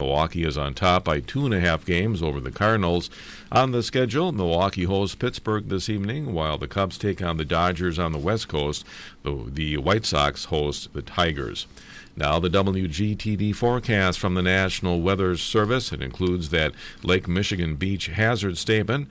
Milwaukee is on top by 2.5 games over the Cardinals. On the schedule, Milwaukee hosts Pittsburgh this evening, while the Cubs take on the Dodgers on the West Coast. The White Sox host the Tigers. Now the WGTD forecast from the National Weather Service. It includes that Lake Michigan Beach hazard statement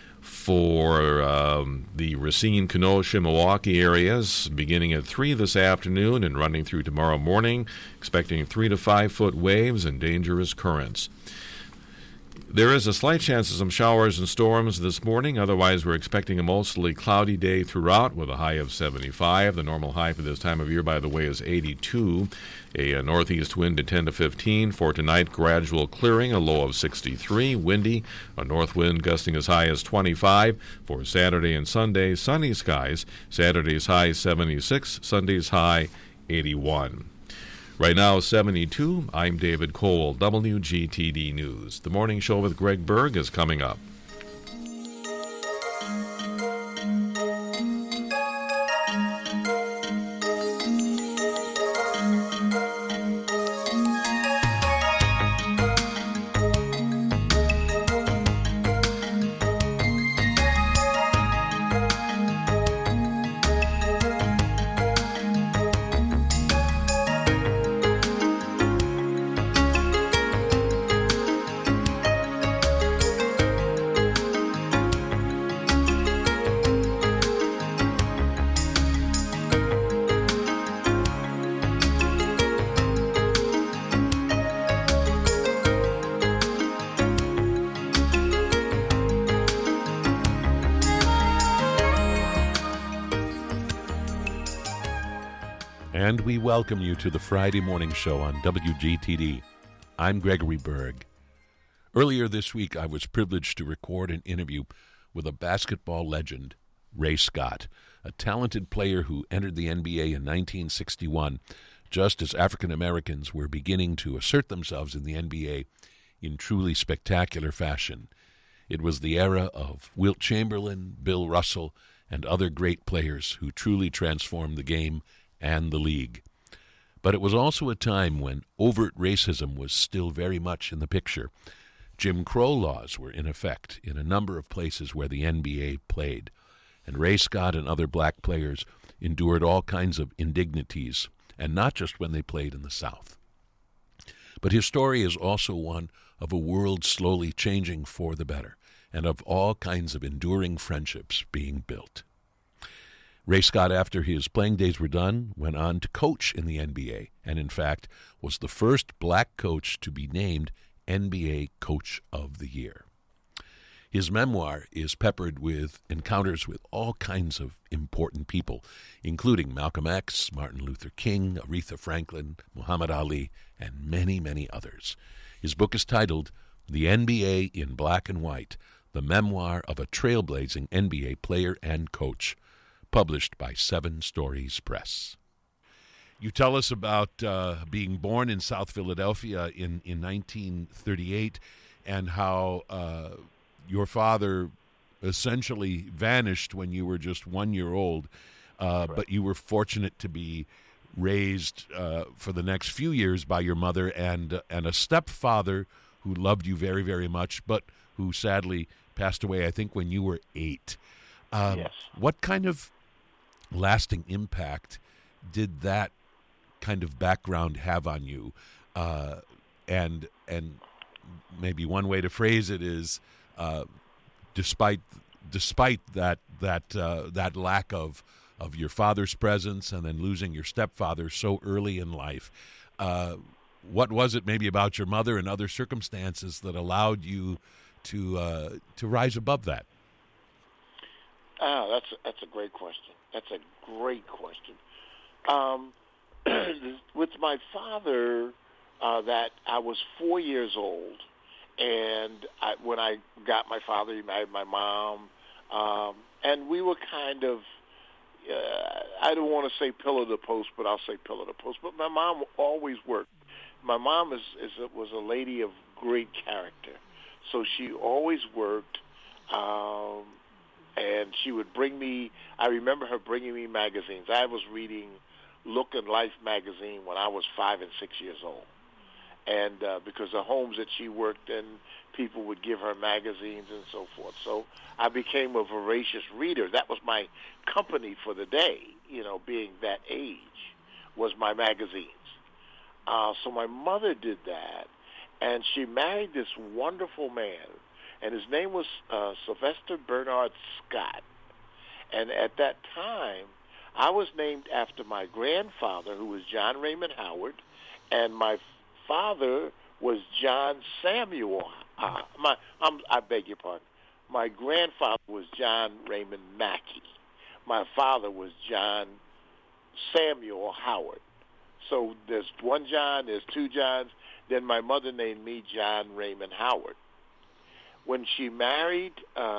for the Racine, Kenosha, Milwaukee areas beginning at 3 this afternoon and running through tomorrow morning, expecting 3 to 5 foot waves and dangerous currents. There is a slight chance of some showers and storms this morning. Otherwise, we're expecting a mostly cloudy day throughout with a high of 75. The normal high for this time of year, by the way, is 82. A northeast wind at 10 to 15. For tonight, gradual clearing, a low of 63. Windy, a north wind gusting as high as 25. For Saturday and Sunday, sunny skies. Saturday's high 76. Sunday's high 81. Right now, 72. I'm David Cole, WGTD News. The Morning Show with Greg Berg is coming up. And we welcome you to the Friday Morning Show on WGTD. I'm Gregory Berg. Earlier this week, I was privileged to record an interview with a basketball legend, Ray Scott, a talented player who entered the NBA in 1961, just as African Americans were beginning to assert themselves in the NBA in truly spectacular fashion. It was the era of Wilt Chamberlain, Bill Russell, and other great players who truly transformed the game and the league. But it was also a time when overt racism was still very much in the picture. Jim Crow laws were in effect in a number of places where the NBA played, and Ray Scott and other black players endured all kinds of indignities, and not just when they played in the South. But his story is also one of a world slowly changing for the better, and of all kinds of enduring friendships being built. Ray Scott, after his playing days were done, went on to coach in the NBA, and in fact was the first black coach to be named NBA Coach of the Year. His memoir is peppered with encounters with all kinds of important people, including Malcolm X, Martin Luther King, Aretha Franklin, Muhammad Ali, and many, many others. His book is titled The NBA in Black and White, The Memoir of a Trailblazing NBA Player and Coach, published by Seven Stories Press. You tell us about being born in South Philadelphia in 1938 and how your father essentially vanished when you were just 1 year old, but you were fortunate to be raised for the next few years by your mother and a stepfather who loved you very, very much, but who sadly passed away, I think, when you were 8. Yes. What kind of lasting impact did that kind of background have on you? And maybe one way to phrase it is, despite that lack of your father's presence and then losing your stepfather so early in life, what was it maybe about your mother and other circumstances that allowed you to rise above that? That's a great question. That's a great question. With my father, that I was 4 years old, and when I got my father, he married my mom, and we were kind of, I don't want to say pillar to post, but I'll say pillar to post. But my mom always worked. My mom was a lady of great character, so she always worked. And she would bring me, I remember her bringing me magazines. I was reading Look and Life magazine when I was 5 and 6 years old. and because the homes that she worked in, people would give her magazines and so forth. So I became a voracious reader. That was my company for the day, being that age, was my magazines. So my mother did that, and she married this wonderful man, and his name was Sylvester Bernard Scott. And at that time, I was named after my grandfather, who was John Raymond Howard, and my father was John Samuel. I beg your pardon. My grandfather was John Raymond Mackey. My father was John Samuel Howard. So there's one John, there's two Johns. Then my mother named me John Raymond Howard. When she married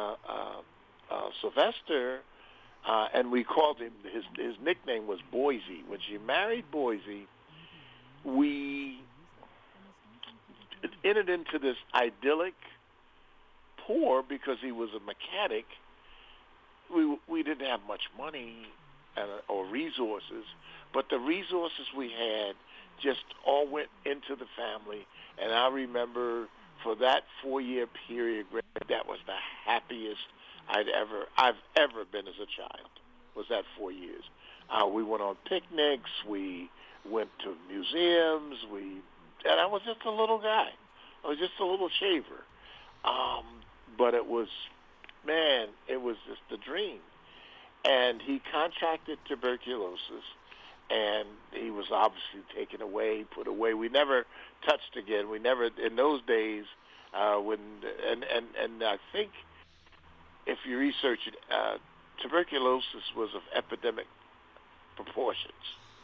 Sylvester, and we called him, his nickname was Boise. When she married Boise, we entered into this idyllic, poor because he was a mechanic. We didn't have much money or resources, but the resources we had just all went into the family. And I remember for that 4-year period, that was the happiest I've ever been as a child, was that 4 years. We went on picnics, we went to museums, and I was just a little guy. I was just a little shaver. But it was just a dream. And he contracted tuberculosis, and he was obviously taken away, put away. We never touched again. We never, in those days, and I think if you research it, tuberculosis was of epidemic proportions.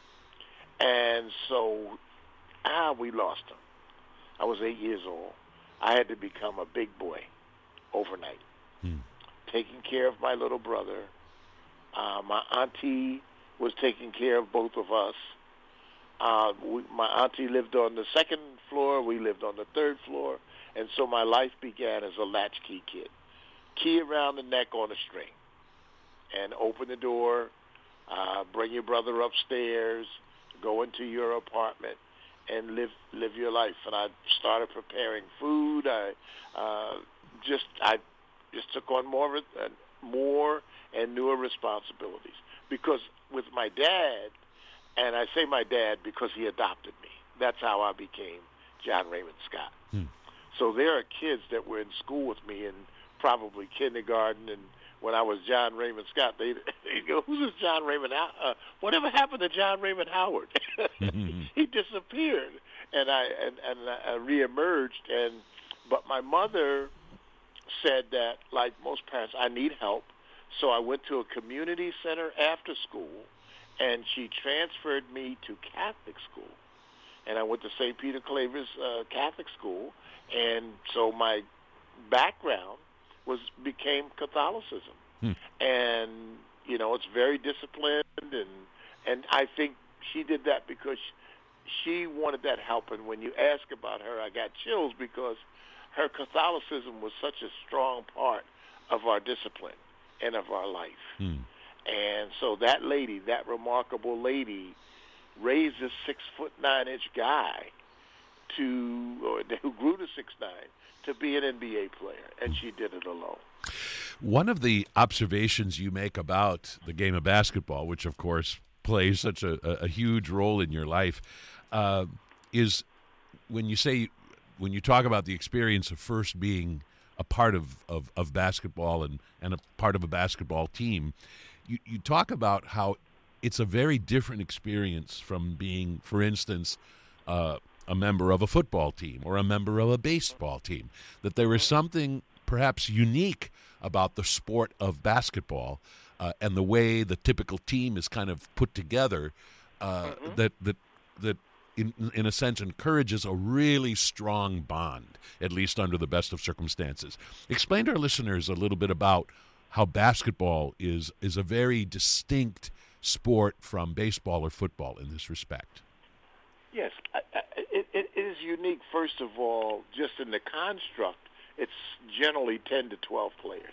And so, we lost him. I was 8 years old. I had to become a big boy overnight, taking care of my little brother. My auntie was taking care of both of us. My auntie lived on the second floor. We lived on the third floor. And so my life began as a latchkey kid. Key around the neck on a string. And open the door, bring your brother upstairs, go into your apartment, and live your life. And I started preparing food. I just took on more and newer responsibilities. Because with my dad, and I say my dad because he adopted me, that's how I became John Raymond Scott. So there are kids that were in school with me in probably kindergarten, and when I was John Raymond Scott, they'd go, "Who's this John Raymond? Whatever happened to John Raymond Howard?" He disappeared, and I reemerged. But my mother said that, like most parents, I need help. So I went to a community center after school, and she transferred me to Catholic school. And I went to St. Peter Claver's Catholic school, and so my background became Catholicism. And, it's very disciplined, and I think she did that because she wanted that help. And when you ask about her, I got chills because her Catholicism was such a strong part of our discipline and of our life. And so that lady, that remarkable lady, raised this 6'9" guy who grew to 6'9" to be an NBA player, and she did it alone. One of the observations you make about the game of basketball, which of course plays such a huge role in your life, is when you talk about the experience of first being a part of basketball and a part of a basketball team, you talk about how it's a very different experience from being, for instance, a member of a football team or a member of a baseball team, that there is something perhaps unique about the sport of basketball and the way the typical team is kind of put together that in a sense encourages a really strong bond, at least under the best of circumstances. Explain to our listeners a little bit about how basketball is a very distinct sport from baseball or football in this respect. Yes, it is unique, first of all, just in the construct. It's generally 10 to 12 players.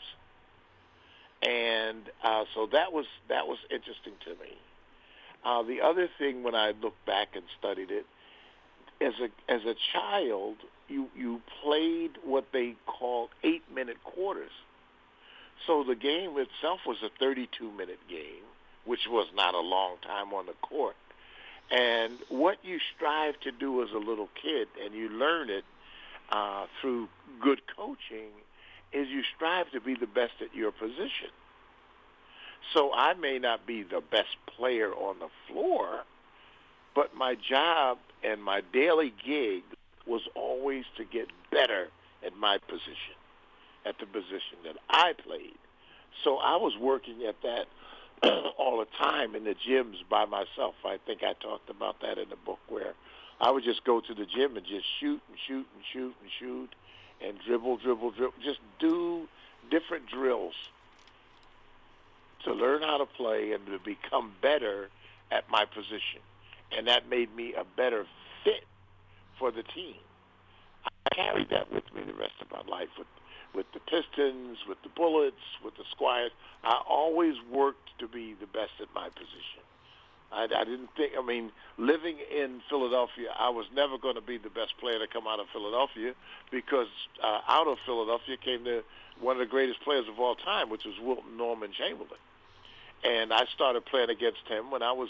And so that was interesting to me. The other thing, when I looked back and studied it, as a child, you played what they called 8-minute quarters. So the game itself was a 32-minute game, which was not a long time on the court. And what you strive to do as a little kid, and you learn it through good coaching, is you strive to be the best at your position. So I may not be the best player on the floor, but my job and my daily gig was always to get better at my position, at the position that I played. So I was working at that all the time in the gyms by myself. I think I talked about that in the book, where I would just go to the gym and just shoot and shoot and shoot and shoot and dribble, just do different drills to learn how to play and to become better at my position. And that made me a better fit for the team. I carried that with me the rest of my life with the Pistons, with the Bullets, with the Squires. I always worked to be the best at my position. I didn't think, living in Philadelphia, I was never going to be the best player to come out of Philadelphia, because out of Philadelphia came one of the greatest players of all time, which was Wilton Norman Chamberlain. And I started playing against him when I was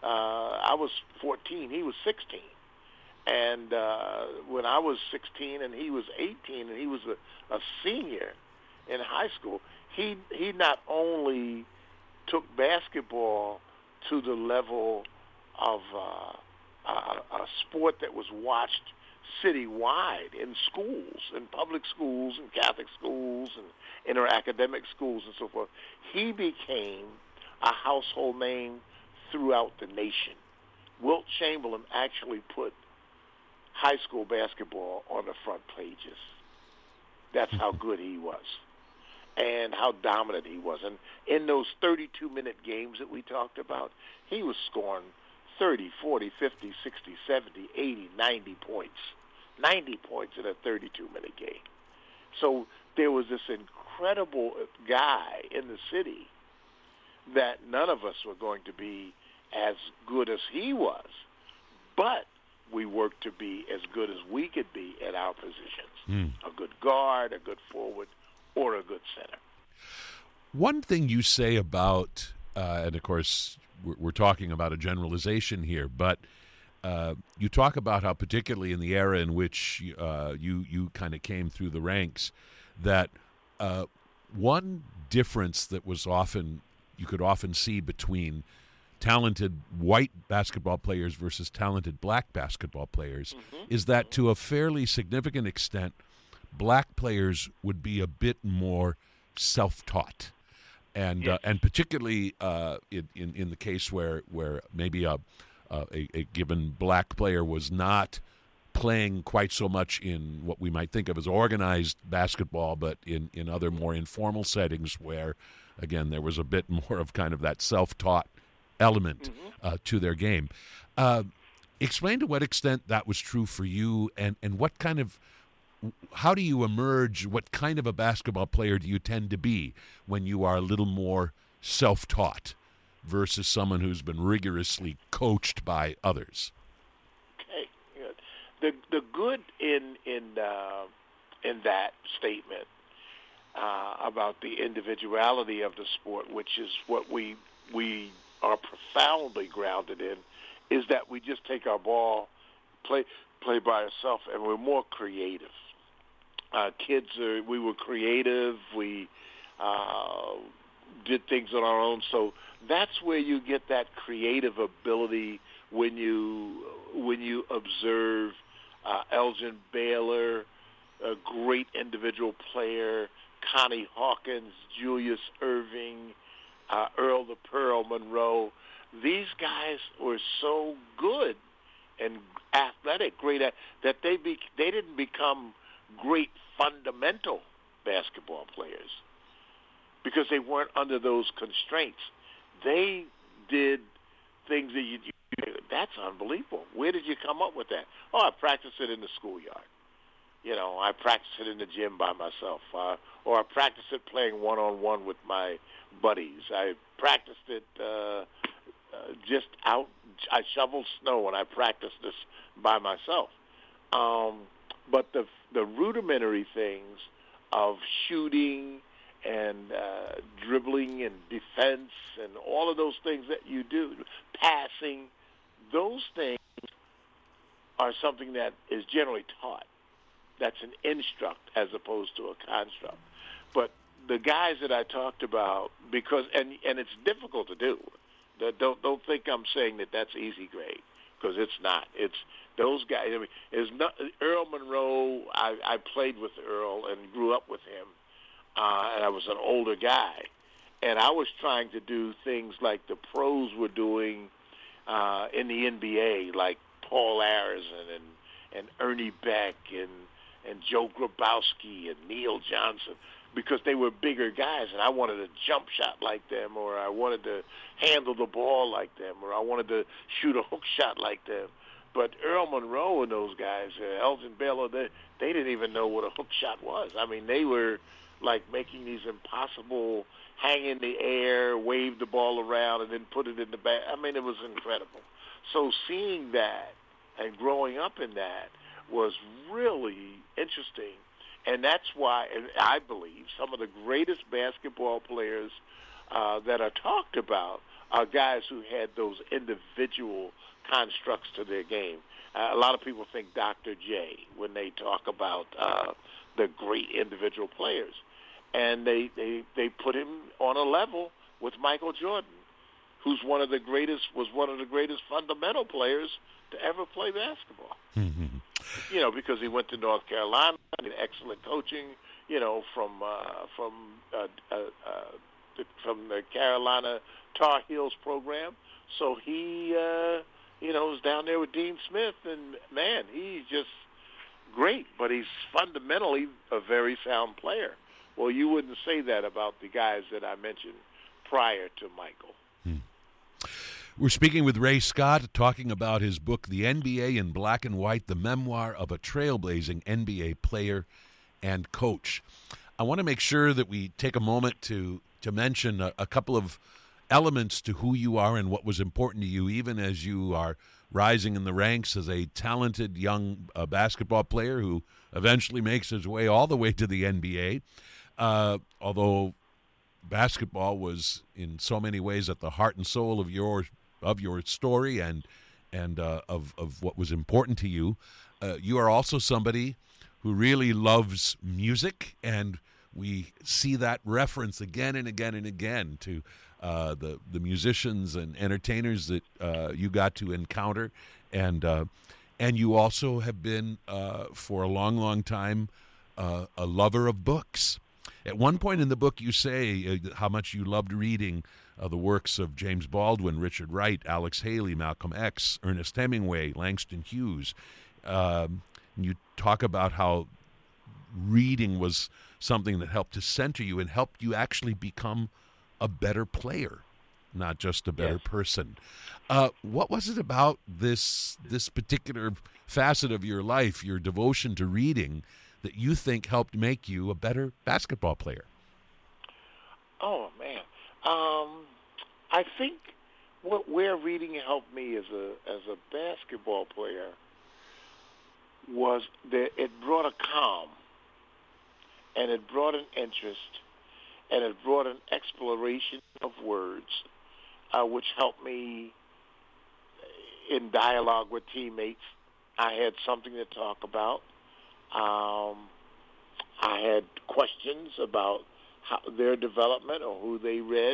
14. He was 16. And when I was 16 and he was 18 and he was a senior in high school, he not only took basketball to the level of a sport that was watched citywide in schools, in public schools and Catholic schools and interacademic schools and so forth. He became a household name throughout the nation. Wilt Chamberlain actually put high school basketball on the front pages. That's how good he was and how dominant he was. And in those 32-minute games that we talked about, he was scoring 30, 40, 50, 60, 70, 80, 90 points. 90 points in a 32-minute game. So there was this incredible guy in the city that none of us were going to be as good as he was, but we worked to be as good as we could be at our positions. A good guard, a good forward, or a good center. One thing you say about, and of course we're talking about a generalization here, but you talk about how, particularly in the era in which you kind of came through the ranks, that one difference that was you could often see between talented white basketball players versus talented black basketball players is that, to a fairly significant extent, black players would be a bit more self-taught, and particularly in the case where maybe a given black player was not playing quite so much in what we might think of as organized basketball, but in other more informal settings where, again, there was a bit more of kind of that self-taught element to their game. Explain to what extent that was true for you, and how do you emerge? What kind of a basketball player do you tend to be when you are a little more self-taught versus someone who's been rigorously coached by others? Okay, good. The good in that statement about the individuality of the sport, which is what we are profoundly grounded in, is that we just take our ball, play by ourselves, and we're more creative. We were creative. We did things on our own. So that's where you get that creative ability when you observe Elgin Baylor, a great individual player, Connie Hawkins, Julius Irving, Earl the Pearl Monroe. These guys were so good and athletic, that they didn't become great fundamental basketball players because they weren't under those constraints. They did things that that's unbelievable. Where did you come up with that? Oh, I practiced it in the schoolyard. I practiced it in the gym by myself, or I practiced it playing one-on-one with my buddies. I practiced it just out. I shoveled snow and I practiced this by myself. But the rudimentary things of shooting and dribbling and defense and all of those things that you do, passing, those things are something that is generally taught. That's an instruct as opposed to a construct. But the guys that I talked about, because and it's difficult to do. Don't think I'm saying that that's easy grade, because it's not. It's those guys. I mean, it's not Earl Monroe. I played with Earl and grew up with him, and I was an older guy, and I was trying to do things like the pros were doing in the NBA, like Paul Arizin and Ernie Beck and Joe Grabowski and Neil Johnson, because they were bigger guys, and I wanted a jump shot like them, or I wanted to handle the ball like them, or I wanted to shoot a hook shot like them. But Earl Monroe and those guys, Elgin Baylor, they didn't even know what a hook shot was. I mean, they were like making these impossible hang in the air, wave the ball around, and then put it in the back. I mean, it was incredible. So seeing that and growing up in that was really interesting. And that's why, and I believe, some of the greatest basketball players that are talked about are guys who had those individual constructs to their game. A lot of people think Dr. J when they talk about the great individual players. And they put him on a level with Michael Jordan, was one of the greatest fundamental players to ever play basketball. Mm-hmm. You know, because he went to North Carolina, and excellent coaching, you know, from the Carolina Tar Heels program. So he, was down there with Dean Smith, and man, he's just great. But he's fundamentally a very sound player. Well, you wouldn't say that about the guys that I mentioned prior to Michael. We're speaking with Ray Scott, talking about his book, The NBA in Black and White, the memoir of a trailblazing NBA player and coach. I want to make sure that we take a moment to mention a couple of elements to who you are and what was important to you, even as you are rising in the ranks as a talented young basketball player who eventually makes his way all the way to the NBA. Although basketball was in so many ways at the heart and soul of your story and of what was important to you. You are also somebody who really loves music, and we see that reference again and again and again to the musicians and entertainers that you got to encounter, and you also have been for a long, long time a lover of books. At one point in the book, you say how much you loved reading the works of James Baldwin, Richard Wright, Alex Haley, Malcolm X, Ernest Hemingway, Langston Hughes. You talk about how reading was something that helped to center you and helped you actually become a better player, not just a better person. What was it about this particular facet of your life, your devotion to reading, that you think helped make you a better basketball player? Oh, man. I think where reading helped me as a basketball player was that it brought a calm, and it brought an interest, and it brought an exploration of words, which helped me in dialogue with teammates. I had something to talk about. I had questions about their development or who they read.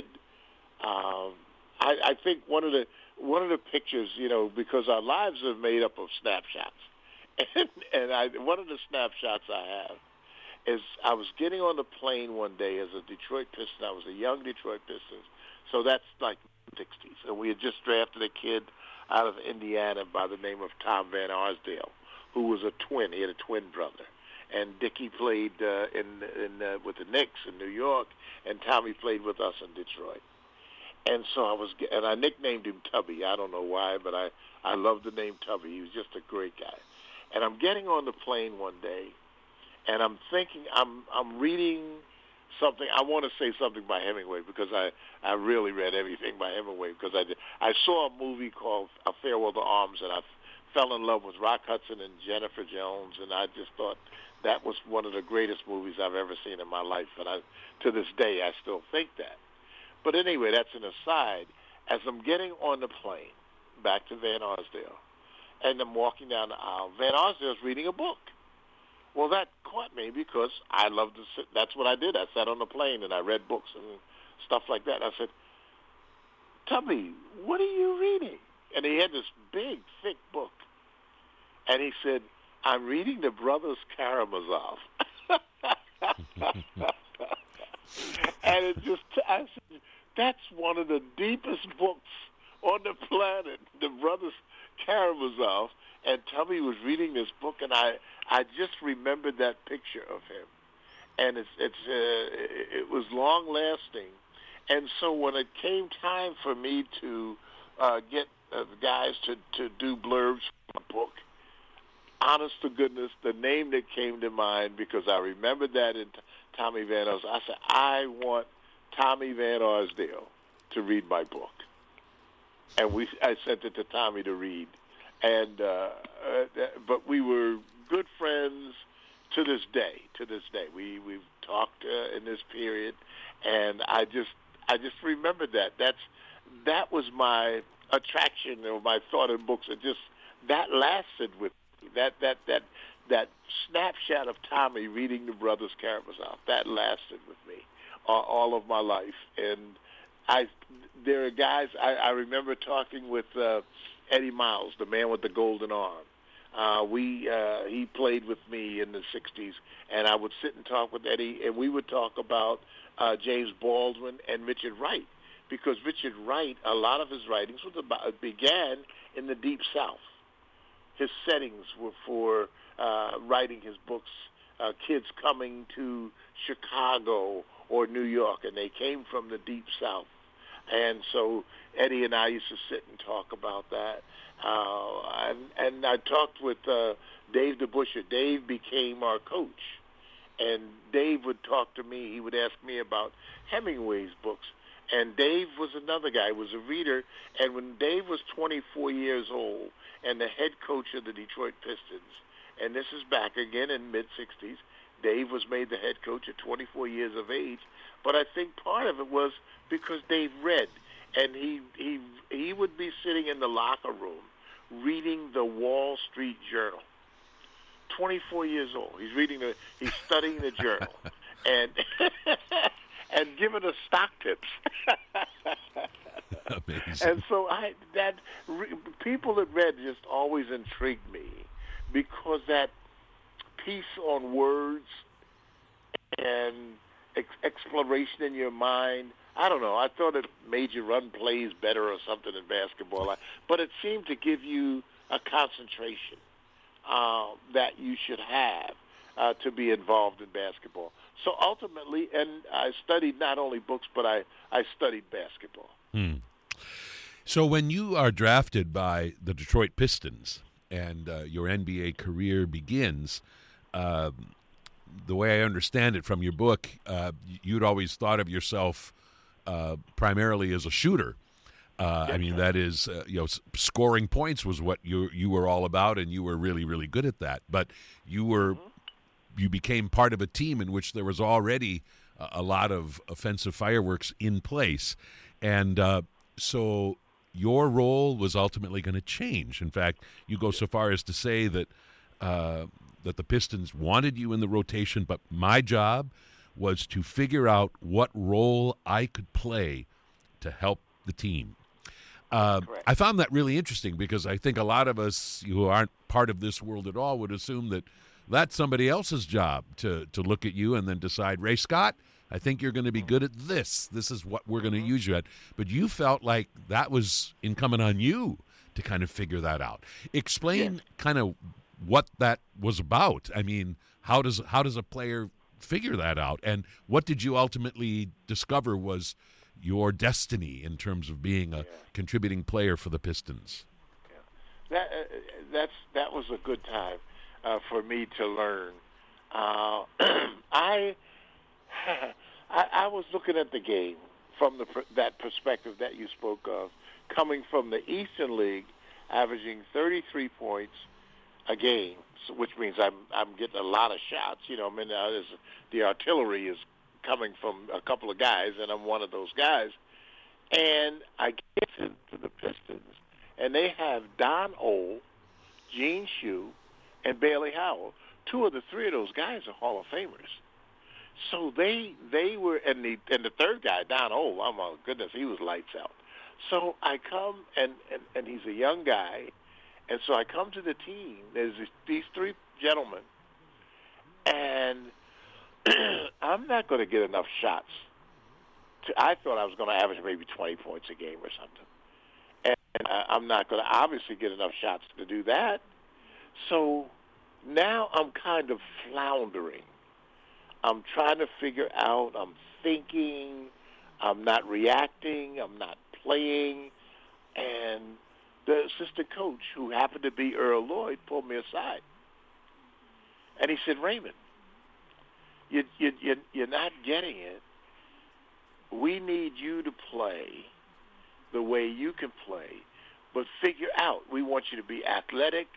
I think one of the pictures, because our lives are made up of snapshots, and one of the snapshots I have is I was getting on the plane one day as a Detroit Piston. I was a young Detroit Pistons, so that's like the 60s, and we had just drafted a kid out of Indiana by the name of Tom Van Arsdale, who was a twin. He had a twin brother. And Dickie played with the Knicks in New York, and Tommy played with us in Detroit. And so I nicknamed him Tubby. I don't know why, but I loved the name Tubby. He was just a great guy. And I'm getting on the plane one day, and I'm thinking, I'm reading something. I want to say something by Hemingway, because I really read everything by Hemingway, because I saw a movie called A Farewell to Arms, and I fell in love with Rock Hudson and Jennifer Jones, and I just thought that was one of the greatest movies I've ever seen in my life, and to this day I still think that. But anyway, that's an aside. As I'm getting on the plane back to Van Arsdale, and I'm walking down the aisle, Van Arsdale's reading a book. Well, that caught me because I love to sit. That's what I did. I sat on the plane and I read books and stuff like that. I said, "Tubby, what are you reading?" And he had this big, thick book. And he said, "I'm reading the Brothers Karamazov." And I said, that's one of the deepest books on the planet, the Brothers Karamazov. And Tubby was reading this book, and I just remembered that picture of him. And it was long-lasting. And so when it came time for me to get the guys to do blurbs for my book, honest to goodness, the name that came to mind, because I remembered that in Tommy Van Arsdale, I said, I want Tommy Van Arsdale to read my book. And I sent it to Tommy to read. And but we were good friends to this day. We've talked in this period, and I just remembered that. That was my attraction or my thought in books. That lasted with me. That snapshot of Tommy reading the Brothers Karamazov, that lasted with me all of my life. And there are guys I remember talking with. Eddie Miles, the man with the golden arm. He played with me in the 60s, and I would sit and talk with Eddie, and we would talk about James Baldwin and Richard Wright, because Richard Wright, a lot of his writings began in the Deep South. His settings were for writing his books, kids coming to Chicago or New York, and they came from the Deep South. And so Eddie and I used to sit and talk about that. And I talked with Dave DeBuscher. Dave became our coach. And Dave would talk to me. He would ask me about Hemingway's books. And Dave was another guy. He was a reader. And when Dave was 24 years old and the head coach of the Detroit Pistons, and this is back again in mid-60s, Dave was made the head coach at 24 years of age. But I think part of it was because Dave read, and he would be sitting in the locker room reading the Wall Street Journal. 24 years old, he's studying the journal, and and giving us stock tips. Amazing. And so people that read just always intrigued me, because that piece on words and exploration in your mind. I don't know. I thought it made you run plays better or something in basketball. But it seemed to give you a concentration that you should have to be involved in basketball. So ultimately, and I studied not only books, but I studied basketball. So when you are drafted by the Detroit Pistons and your NBA career begins, the way I understand it from your book, you'd always thought of yourself primarily as a shooter. I mean, that is, scoring points was what you were all about, and you were really, really good at that. But you became part of a team in which there was already a lot of offensive fireworks in place, and so your role was ultimately going to change. In fact, you go so far as to say that that the Pistons wanted you in the rotation, but my job was to figure out what role I could play to help the team. I found that really interesting, because I think a lot of us who aren't part of this world at all would assume that that's somebody else's job to look at you and then decide, Ray Scott, I think you're going to be good at this. This is what we're going to use you at. But you felt like that was incumbent on you to kind of figure that out. Explain kind of what that was about. I mean, how does a player figure that out, and what did you ultimately discover was your destiny in terms of being a contributing player for the Pistons? That was a good time for me to learn. I was looking at the game from that perspective that you spoke of, coming from the Eastern League averaging 33 points a game, which means I'm getting a lot of shots. You know, I mean, the artillery is coming from a couple of guys, and I'm one of those guys. And I get to the Pistons, and they have Don Ole, Gene Shue, and Bailey Howell. Two of the three of those guys are Hall of Famers. So they were, and the third guy, Don Ole, oh my goodness, he was lights out. So I come, and he's a young guy, and so I come to the team. There's these three gentlemen, and I'm not going to get enough shots. I thought I was going to average maybe 20 points a game or something. And I'm not going to obviously get enough shots to do that. So now I'm kind of floundering. I'm trying to figure out, I'm thinking, I'm not reacting, I'm not playing. And the assistant coach, who happened to be Earl Lloyd, pulled me aside. And he said, Raymond, you're not getting it. We need you to play the way you can play, but figure out. We want you to be athletic.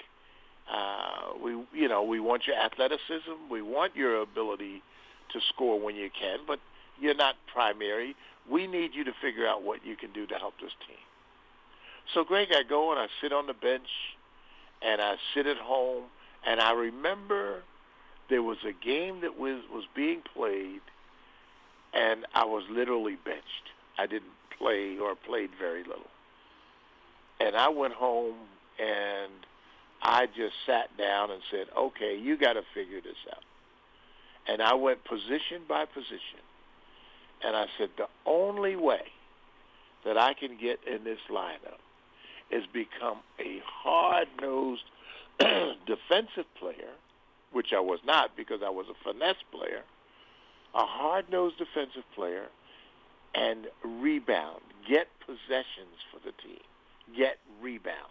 We want your athleticism. We want your ability to score when you can, but you're not primary. We need you to figure out what you can do to help this team. So, Greg, I go and I sit on the bench, and I sit at home, and I remember there was a game that was being played, and I was literally benched. I didn't play or played very little. And I went home, and I just sat down and said, okay, you got to figure this out. And I went position by position, and I said, the only way that I can get in this lineup is become a hard-nosed defensive player, which I was not because I was a finesse player, a hard-nosed defensive player, and rebound, get possessions for the team, get rebounds.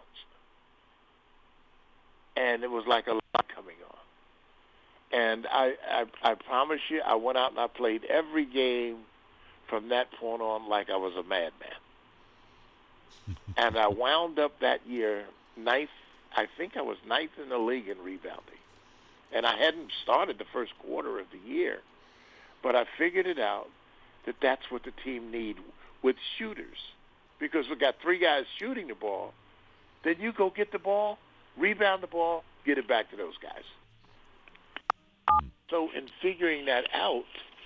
And it was like a lot coming on. And I promise you, I went out and I played every game from that point on like I was a madman. And I wound up that year ninth. I think I was ninth in the league in rebounding. And I hadn't started the first quarter of the year. But I figured it out that that's what the team need with shooters. Because we got three guys shooting the ball. Then you go get the ball, rebound the ball, get it back to those guys. So in figuring that out,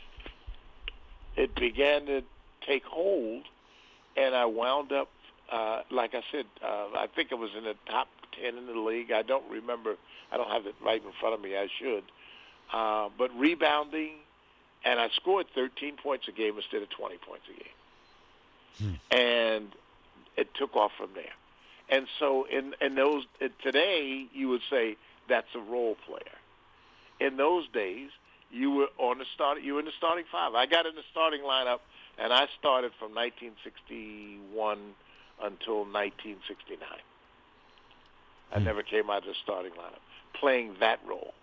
it began to take hold, and I wound up, like I said, I think I was in the top 10 in the league. I don't remember. I don't have it right in front of me. I should. But rebounding, and I scored 13 points a game instead of 20 points a game. And it took off from there. And so in those today, you would say that's a role player. In those days, you were on the You were in the starting five. I got in the starting lineup, and I started from 1961 until 1969. I never came out of the starting lineup, playing that role.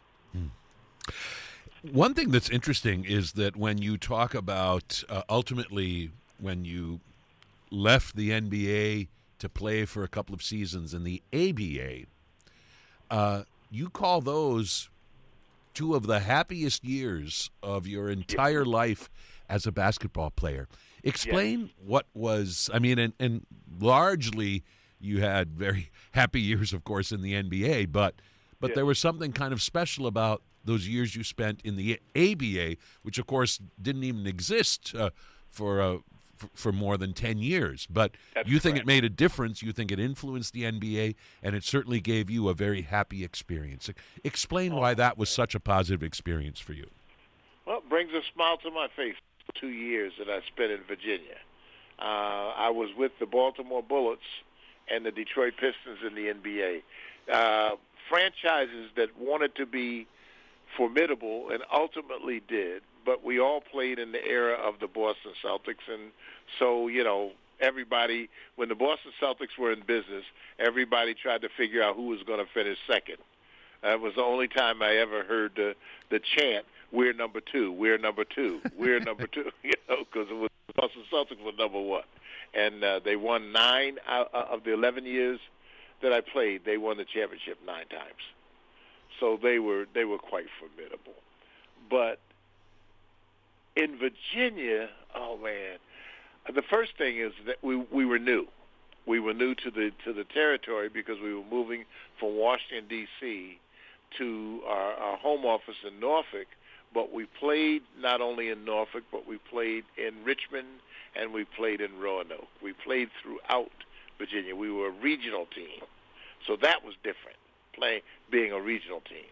One thing that's interesting is that when you talk about ultimately when you left the NBA to play for a couple of seasons in the ABA, you call those two of the happiest years of your entire life as a basketball player. Explain what was, and largely you had very happy years, of course, in the NBA, but there was something kind of special about those years you spent in the ABA, which, of course, didn't even exist for more than 10 years. But That's you think correct. it made a difference. You think it influenced the NBA, and it certainly gave you a very happy experience. Explain why that was such a positive experience for you. Well, it brings a smile to my face. 2 years that I spent in Virginia. I was with the Baltimore Bullets and the Detroit Pistons in the NBA. Franchises that wanted to be formidable and ultimately did, but we all played in the era of the Boston Celtics. And so, everybody, when the Boston Celtics were in business, everybody tried to figure out who was going to finish second. That was the only time I ever heard the chant, "We're number two, we're number two, we're number two," because the Boston Celtics were number one. And they won 9 out of the 11 years that I played, they won the championship 9 times. So they were quite formidable. But in Virginia, oh man, the first thing is that we were new. We were new to the territory because we were moving from Washington D.C. to our home office in Norfolk. But we played not only in Norfolk, but we played in Richmond and we played in Roanoke. We played throughout Virginia. We were a regional team, so that was different. Being a regional team.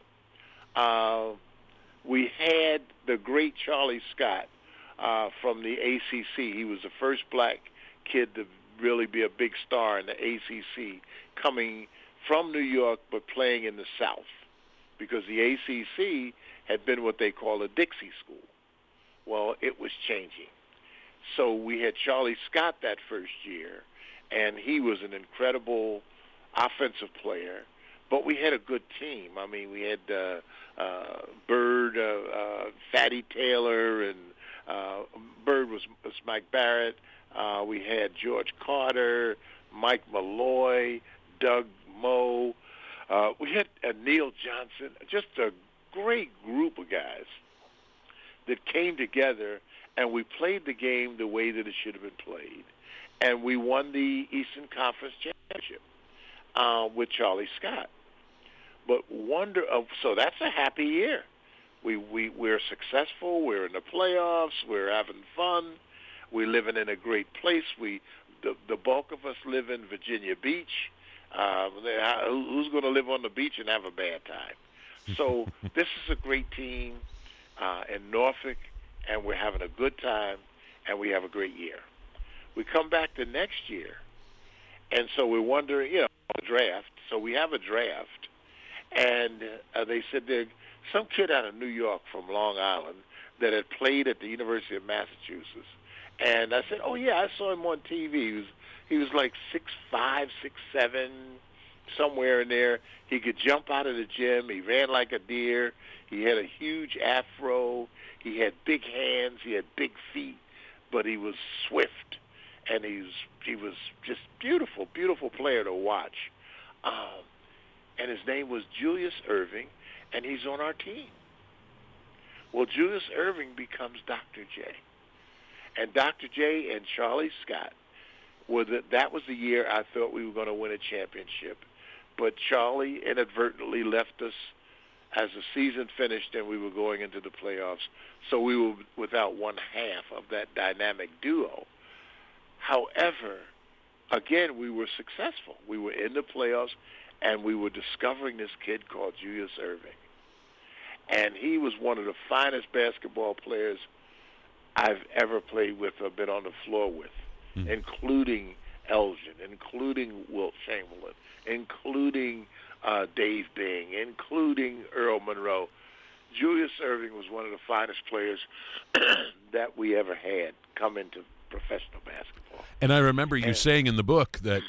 We had the great Charlie Scott from the ACC. He was the first black kid to really be a big star in the ACC, coming from New York but playing in the South, because the ACC had been what they call a Dixie school. Well, it was changing. So we had Charlie Scott that first year, and he was an incredible offensive player. But we had a good team. I mean, we had Bird, Fatty Taylor, and Bird was Mike Barrett. We had George Carter, Mike Malloy, Doug Moe. We had Neil Johnson, just a great group of guys that came together, and we played the game the way that it should have been played. And we won the Eastern Conference Championship with Charlie Scott. But so that's a happy year. We're successful. We're in the playoffs. We're having fun. We're living in a great place. The bulk of us live in Virginia Beach. Who's going to live on the beach and have a bad time? So this is a great team in Norfolk, and we're having a good time, and we have a great year. We come back the next year, and so we're wondering, the draft. So we have a draft. And they said there's some kid out of New York from Long Island that had played at the University of Massachusetts. And I said, oh, yeah, I saw him on TV. He was like 6'5", 6'7", somewhere in there. He could jump out of the gym. He ran like a deer. He had a huge afro. He had big hands. He had big feet. But he was swift. And he was just beautiful, beautiful player to watch. And his name was Julius Erving, and he's on our team. Well, Julius Erving becomes Dr. J. And Dr. J and Charlie Scott, that was the year I thought we were going to win a championship. But Charlie inadvertently left us as the season finished and we were going into the playoffs. So we were without one half of that dynamic duo. However, again, we were successful. We were in the playoffs, and we were discovering this kid called Julius Erving. And he was one of the finest basketball players I've ever played with or been on the floor with, including Elgin, including Wilt Chamberlain, including Dave Bing, including Earl Monroe. Julius Erving was one of the finest players that we ever had come into professional basketball. And I remember you saying in the book that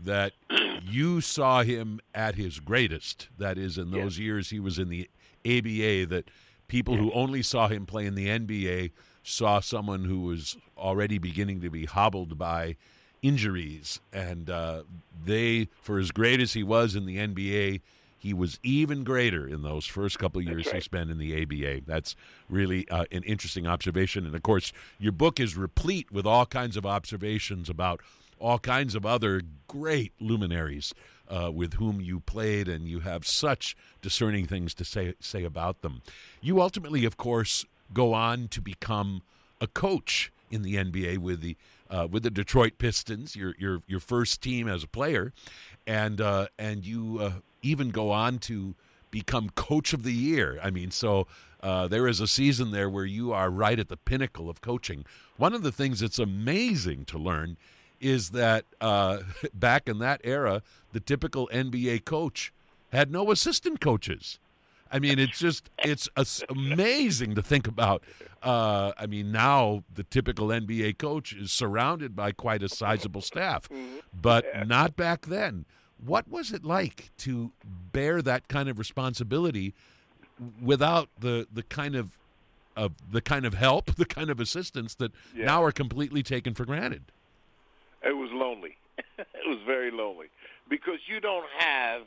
you saw him at his greatest. That is, in those years he was in the ABA, that people who only saw him play in the NBA saw someone who was already beginning to be hobbled by injuries. And for as great as he was in the NBA, he was even greater in those first couple of years he spent in the ABA. That's really an interesting observation. And, of course, your book is replete with all kinds of observations about all kinds of other great luminaries with whom you played, and you have such discerning things to say about them. You ultimately, of course, go on to become a coach in the NBA with the Detroit Pistons, your first team as a player, and you even go on to become Coach of the Year. I mean, so there is a season there where you are right at the pinnacle of coaching. One of the things that's amazing to learn is that back in that era, the typical NBA coach had no assistant coaches. I mean, it's amazing to think about. I mean, now the typical NBA coach is surrounded by quite a sizable staff, but not back then. What was it like to bear that kind of responsibility without the kind of help, the kind of assistance that now are completely taken for granted? It was lonely. It was very lonely because you don't have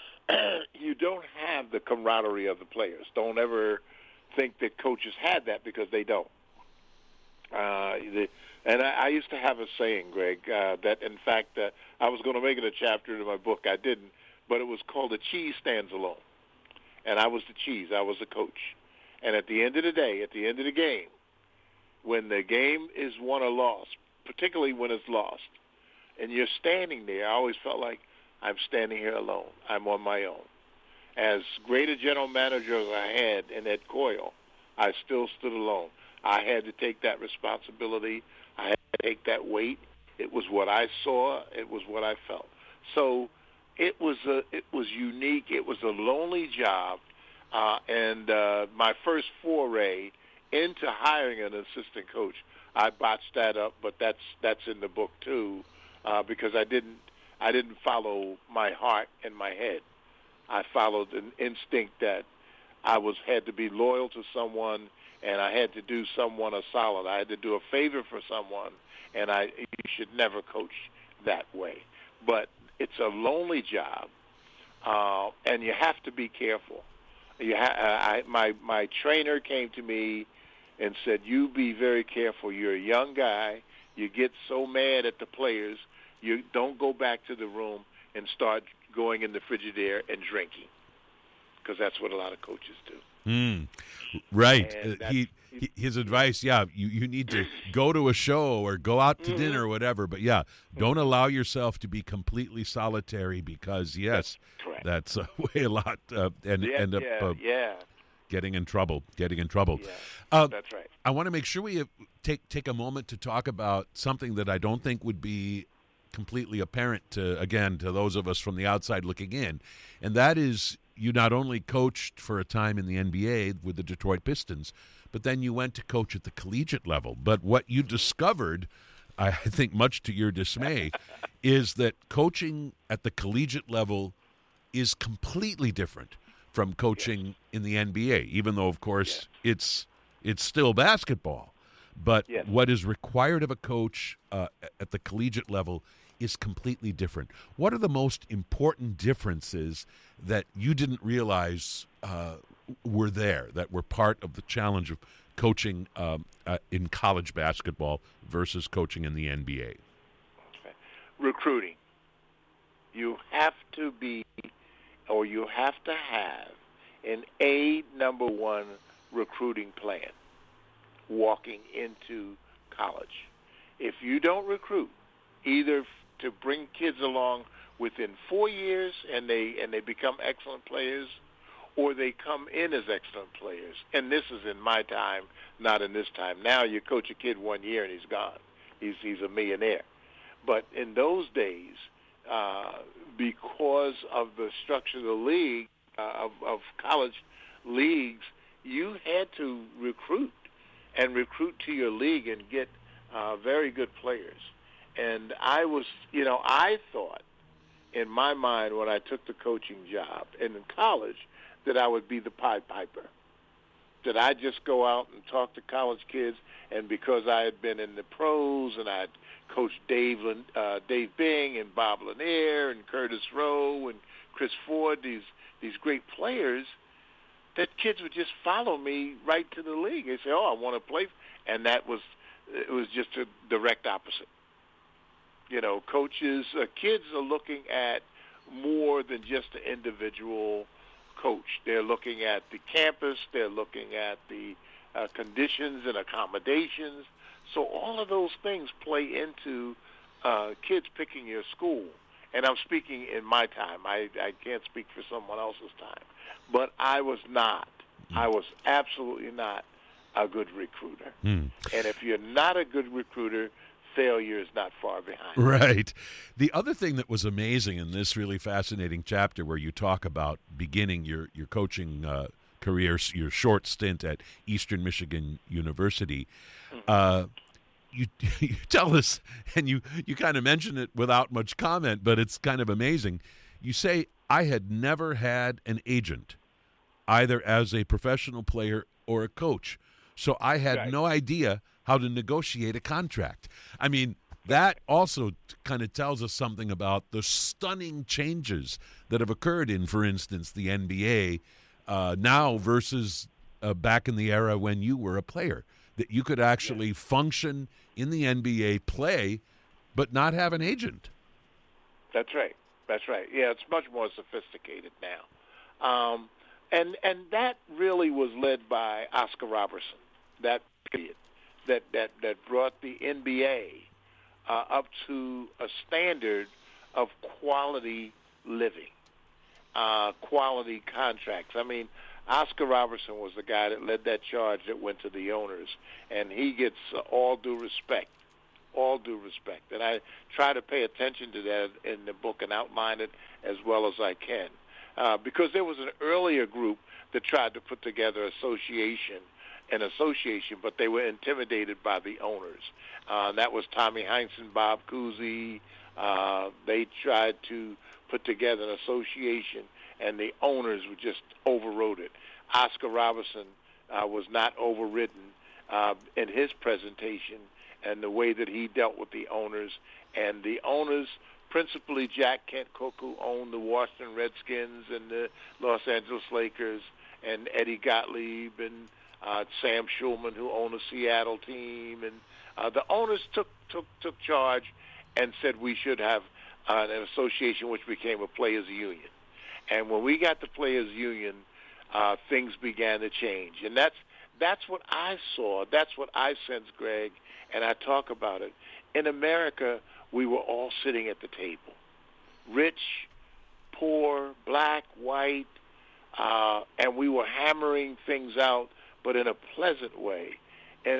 the camaraderie of the players. Don't ever think that coaches had that because they don't. And I used to have a saying, Greg, that in fact I was going to make it a chapter in my book. I didn't, but it was called "The Cheese Stands Alone." And I was the cheese. I was the coach. And at the end of the day, at the end of the game, when the game is won or lost, particularly when it's lost, and you're standing there, I always felt like I'm standing here alone. I'm on my own. As great a general manager as I had in Ed Coyle, I still stood alone. I had to take that responsibility. I had to take that weight. It was what I saw. It was what I felt. So it was unique. It was a lonely job. And my first foray into hiring an assistant coach, I botched that up, but that's in the book too, because I didn't follow my heart and my head. I followed an instinct that I had to be loyal to someone, and I had to do someone a solid. I had to do a favor for someone, and you should never coach that way. But it's a lonely job, and you have to be careful. My trainer came to me and said, "You be very careful. You're a young guy. You get so mad at the players. You don't go back to the room and start going in the Frigidaire and drinking, because that's what a lot of coaches do." Right. His advice, you need to go to a show or go out to dinner or whatever, but don't allow yourself to be completely solitary because, that's way a lot and end up getting in trouble. Yeah, that's right. I want to make sure we take a moment to talk about something that I don't think would be completely apparent to those of us from the outside looking in, and that is you not only coached for a time in the NBA with the Detroit Pistons, but then you went to coach at the collegiate level. But what you discovered, I think much to your dismay, is that coaching at the collegiate level is completely different from coaching in the NBA, even though, of course, it's still basketball. But what is required of a coach at the collegiate level is completely different. What are the most important differences that you didn't realize were there, that were part of the challenge of coaching in college basketball versus coaching in the NBA? Okay. Recruiting. You have to have an number one recruiting plan walking into college. If you don't recruit, either to bring kids along within 4 years and they become excellent players, or they come in as excellent players. And this is in my time, not in this time. Now you coach a kid 1 year and he's gone. He's a millionaire. But in those days, because of the structure of the league, of college leagues, you had to recruit to your league and get very good players. And I thought in my mind when I took the coaching job and in college that I would be the Pied Piper, that I'd just go out and talk to college kids, and because I had been in the pros and I'd coached Dave Bing and Bob Lanier and Curtis Rowe and Chris Ford, these great players, that kids would just follow me right to the league. They say, "Oh, I want to play," and it was just a direct opposite. Coaches, kids are looking at more than just the individual coach. They're looking at the campus. They're looking at the conditions and accommodations. So all of those things play into kids picking your school. And I'm speaking in my time. I can't speak for someone else's time. But I was absolutely not a good recruiter. And if you're not a good recruiter, failure is not far behind. Right. The other thing that was amazing in this really fascinating chapter where you talk about beginning your coaching career, your short stint at Eastern Michigan University, you tell us, and you kind of mention it without much comment, but it's kind of amazing. You say, "I had never had an agent, either as a professional player or a coach, so I had no idea how to negotiate a contract." I mean, that also kind of tells us something about the stunning changes that have occurred in, for instance, the NBA now versus back in the era when you were a player, that you could actually function in the NBA, play, but not have an agent. That's right. That's right. Yeah, it's much more sophisticated now. And that really was led by Oscar Robertson, that period, that brought the NBA up to a standard of quality living, quality contracts. I mean, Oscar Robertson was the guy that led that charge that went to the owners, and he gets all due respect. All due respect. And I try to pay attention to that in the book and outline it as well as I can. Because there was an earlier group that tried to put together an association, but they were intimidated by the owners. That was Tommy Heinsohn, Bob Cousy. They tried to put together an association, and the owners were just overrode it. Oscar Robertson was not overridden in his presentation and the way that he dealt with the owners. And the owners, principally Jack Kent Cooke, who owned the Washington Redskins and the Los Angeles Lakers, and Eddie Gottlieb and Sam Schulman, who owned the Seattle team. And the owners took charge and said we should have an association which became a players' union. And when we got the players' union, things began to change. And that's what I saw. That's what I sensed, Greg, and I talk about it. In America, we were all sitting at the table. Rich, poor, black, white, and we were hammering things out, but in a pleasant way. And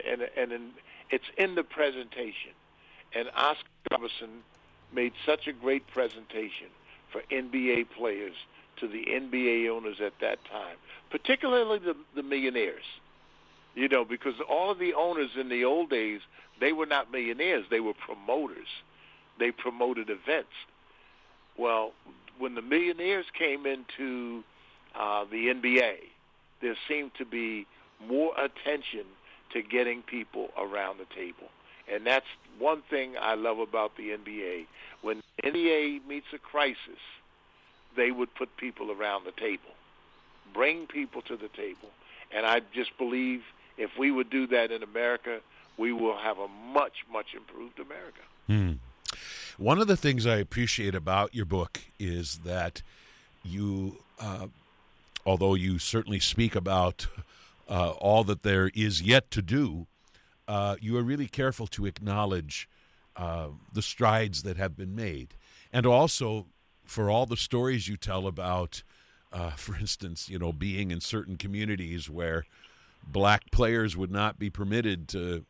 it's in the presentation. And Oscar Robertson made such a great presentation for NBA players to the NBA owners at that time, particularly the millionaires. You know, because all of the owners in the old days, they were not millionaires. They were promoters. They promoted events. Well, when the millionaires came into the NBA, there seemed to be more attention to getting people around the table. And that's one thing I love about the NBA. When the NBA meets a crisis, they would put people around the table, bring people to the table. And I just believe if we would do that in America, we will have a much, much improved America. One of the things I appreciate about your book is that you, although you certainly speak about all that there is yet to do, you are really careful to acknowledge the strides that have been made. And also, for all the stories you tell about, for instance, you know, being in certain communities where black players would not be permitted to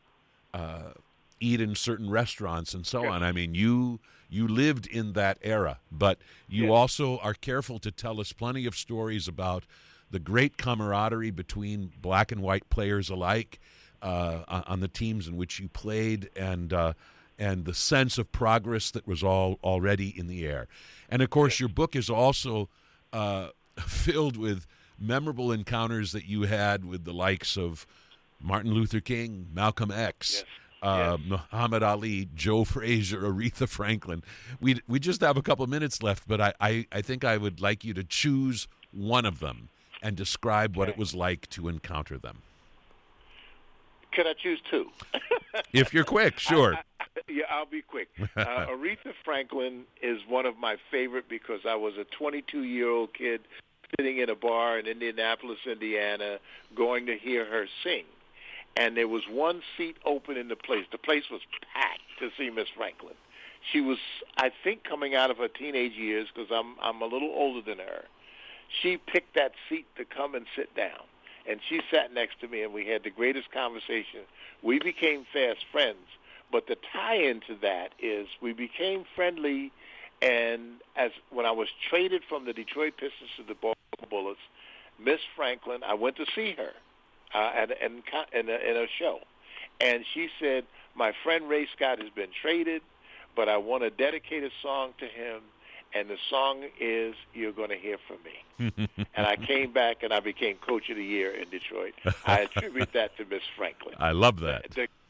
eat in certain restaurants and so on. I mean, you lived in that era, but you also are careful to tell us plenty of stories about the great camaraderie between black and white players alike on the teams in which you played, and the sense of progress that was already in the air. And, of course, your book is also filled with memorable encounters that you had with the likes of Martin Luther King, Malcolm X, Muhammad Ali, Joe Frazier, Aretha Franklin. We just have a couple minutes left, but I think I would like you to choose one of them and describe what it was like to encounter them. Can I choose two? If you're quick, sure. I'll be quick. Aretha Franklin is one of my favorite because I was a 22-year-old kid sitting in a bar in Indianapolis, Indiana, going to hear her sing. And there was one seat open in the place. The place was packed to see Miss Franklin. She was, I think, coming out of her teenage years because I'm a little older than her. She picked that seat to come and sit down. And she sat next to me, and we had the greatest conversation. We became fast friends. But the tie-in to that is we became friendly, and when I was traded from the Detroit Pistons to the Baltimore Bullets, Miss Franklin, I went to see her in a show. And she said, my friend Ray Scott has been traded, but I want to dedicate a song to him, and the song is You're Gonna Hear From Me. And I came back, and I became Coach of the Year in Detroit. I attribute that to Miss Franklin. I love that.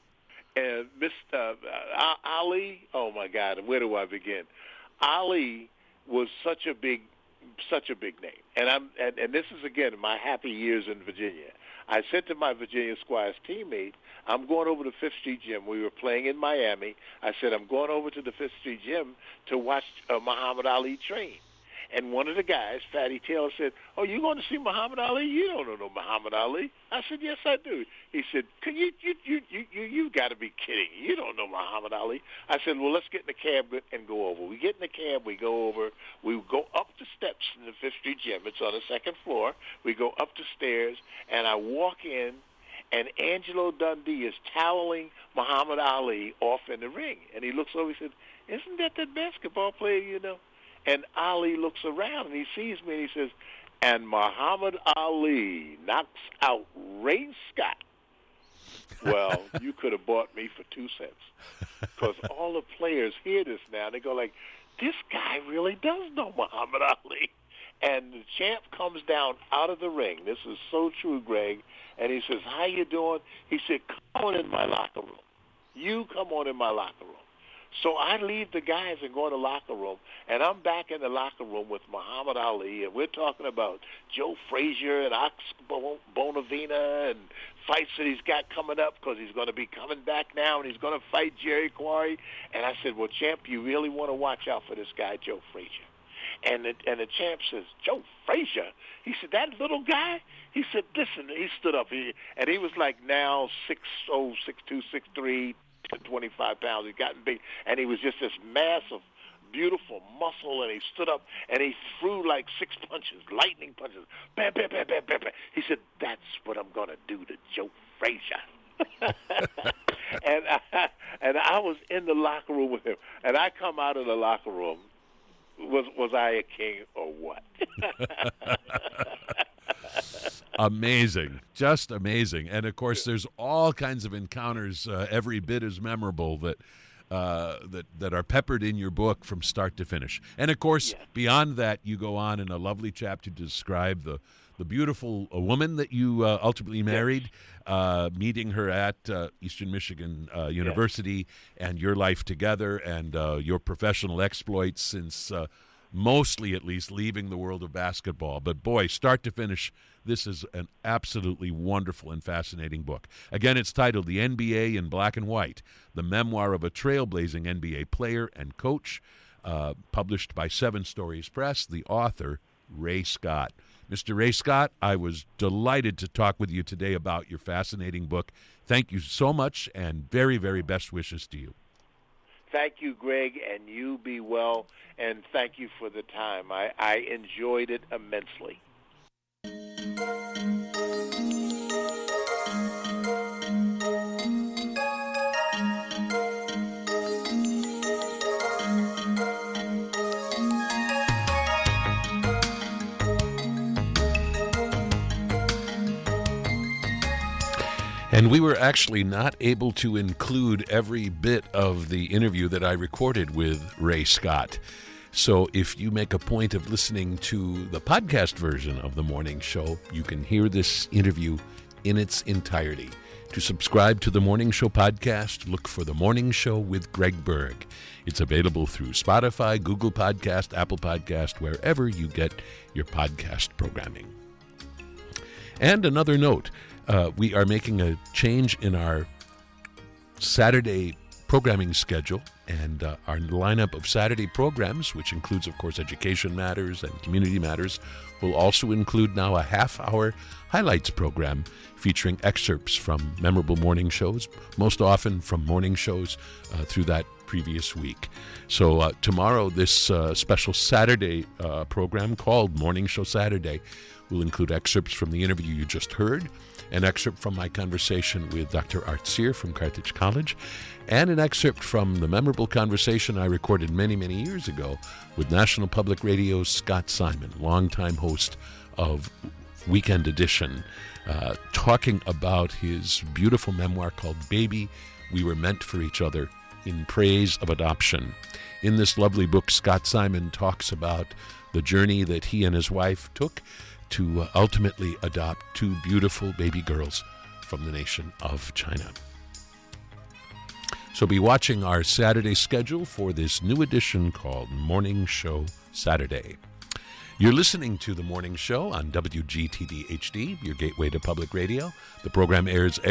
And Mr. Ali, oh my God, where do I begin? Ali was such a big name, and this is again my happy years in Virginia. I said to my Virginia Squires teammate, I'm going over to Fifth Street Gym. We were playing in Miami. I said, I'm going over to the Fifth Street Gym to watch Muhammad Ali train. And one of the guys, Fatty Taylor, said, oh, you going to see Muhammad Ali? You don't know Muhammad Ali. I said, yes, I do. He said, you got to be kidding. You don't know Muhammad Ali. I said, well, let's get in the cab and go over. We get in the cab. We go over. We go up the steps in the Fifth Street Gym. It's on the second floor. We go up the stairs, and I walk in, and Angelo Dundee is toweling Muhammad Ali off in the ring. And he looks over. He said, isn't that basketball player you know? And Ali looks around, and he sees me, and he says, and Muhammad Ali knocks out Ray Scott. Well, you could have bought me for 2 cents, because all the players hear this now. They go like, this guy really does know Muhammad Ali. And the champ comes down out of the ring. This is so true, Greg. And he says, how you doing? He said, come on in my locker room. You come on in my locker room. So I leave the guys and go in the locker room, and I'm back in the locker room with Muhammad Ali, and we're talking about Joe Frazier and Ox Bonavina and fights that he's got coming up because he's going to be coming back now, and he's going to fight Jerry Quarry. And I said, well, champ, you really want to watch out for this guy, Joe Frazier. And the champ says, Joe Frazier? He said, that little guy? He said, listen, he stood up, and he was like now 6'0", 6'2", 6'3", 25 pounds. He'd gotten big, and he was just this massive, beautiful muscle, and he stood up, and he threw like 6 punches, lightning punches. Bam, bam, bam, bam, bam, bam. He said, that's what I'm going to do to Joe Frazier. and I was in the locker room with him, and I come out of the locker room. Was I a king or what? Amazing, just amazing. And of course, there's all kinds of encounters, every bit as memorable that are peppered in your book from start to finish. And of course, beyond that, you go on in a lovely chapter to describe the beautiful woman that you ultimately married, meeting her at Eastern Michigan University, and your life together, and your professional exploits since mostly, at least, leaving the world of basketball. But boy, start to finish, this is an absolutely wonderful and fascinating book. Again, it's titled The NBA in Black and White, the memoir of a trailblazing NBA player and coach, published by Seven Stories Press, the author, Ray Scott. Mr. Ray Scott, I was delighted to talk with you today about your fascinating book. Thank you so much, and very, very best wishes to you. Thank you, Greg, and you be well, and thank you for the time. I enjoyed it immensely. And we were actually not able to include every bit of the interview that I recorded with Ray Scott. So if you make a point of listening to the podcast version of the morning show, you can hear this interview in its entirety. To subscribe to the Morning Show podcast, look for The Morning Show with Greg Berg. It's available through Spotify, Google Podcast, Apple Podcast, wherever you get your podcast programming. And another note, we are making a change in our Saturday programming schedule, and our lineup of Saturday programs, which includes, of course, Education Matters and Community Matters, will also include now a half-hour highlights program featuring excerpts from memorable morning shows, most often from morning shows through that previous week. So tomorrow, this special Saturday program called Morning Show Saturday will include excerpts from the interview you just heard, an excerpt from my conversation with Dr. Art Sear from Carthage College, and an excerpt from the memorable conversation I recorded many, many years ago with National Public Radio's Scott Simon, longtime host of Weekend Edition, talking about his beautiful memoir called Baby, We Were Meant for Each Other, in praise of adoption. In this lovely book, Scott Simon talks about the journey that he and his wife took to ultimately adopt two beautiful baby girls from the nation of China. So be watching our Saturday schedule for this new edition called Morning Show Saturday. You're listening to The Morning Show on WGTD HD, your gateway to public radio. The program airs